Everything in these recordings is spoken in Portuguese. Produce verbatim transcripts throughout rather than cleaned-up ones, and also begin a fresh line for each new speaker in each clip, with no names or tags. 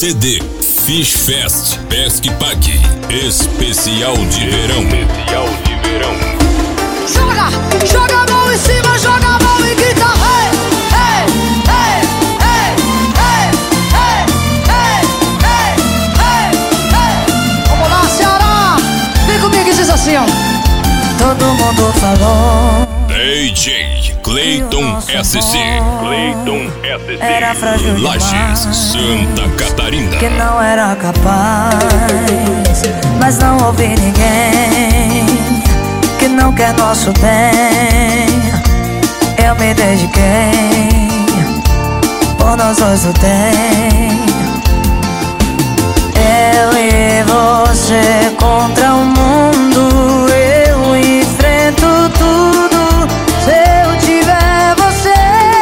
C D Fish Fest Pesque Pague Especial de Verão. Especial de Verão.
Joga, joga a mão em cima, joga a mão e grita hey, hey, hey, hey, hey, hey, hey, hey, hey. Vamos lá, Ceará, vem comigo e diz assim, ó. Todo mundo falou
D J Cleiton S C, Cleiton S C,
era frágil
Lages,
demais,
Santa Catarina,
que não era capaz, mas não ouvi ninguém que não quer nosso bem. Eu me dediquei, por nós dois lutei. Eu e você contra o mundo, eu enfrento tudo se eu tiver você.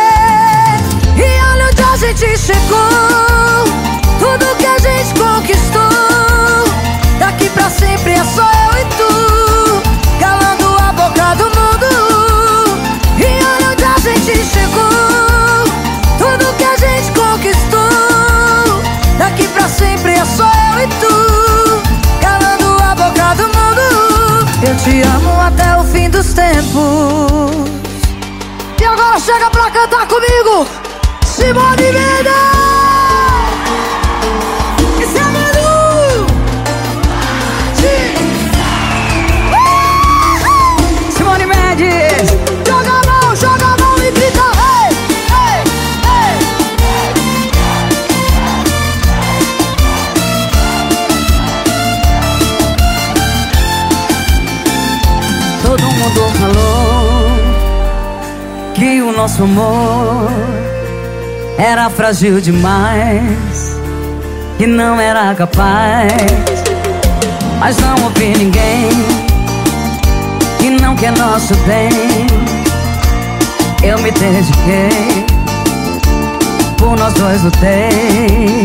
E olha onde a gente chegou, tudo que a gente conquistou. Daqui pra sempre é só eu e tu, calando a boca do mundo. E olha onde a gente chegou, tudo que a gente conquistou. Daqui pra sempre é só eu e tu, calando a boca do mundo. Eu te amo até o fim dos tempos. E agora chega pra cantar comigo, Simone Mendes! Esse é Manu! Uh! Simone Mendes! Joga a mão, joga a mão e grita hey, hey, hey. Todo mundo falou que o nosso amor era frágil demais, que não era capaz, mas não ouvi ninguém que não quer nosso bem. Eu me dediquei, por nós dois lutei.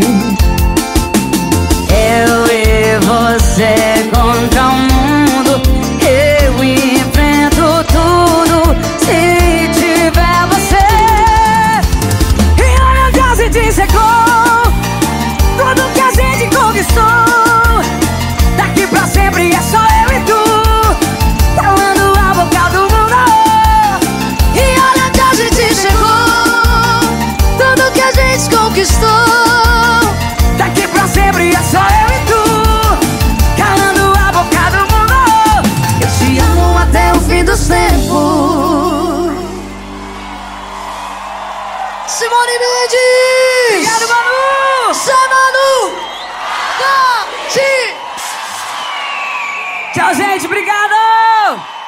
Eu e você contra o mundo, eu enfrento tudo se tiver você. E olha onde a gente chegou, tudo que a gente conquistou. Daqui pra sempre é só eu e tu, calando a boca do mundo. E olha onde a gente chegou, tudo que a gente conquistou. Daqui pra sempre é só eu e tu, calando a boca do mundo. Eu te amo até o fim dos tempos. Simone Mendes! Obrigado, Manu! Zé Manu! Tchau, gente, obrigado!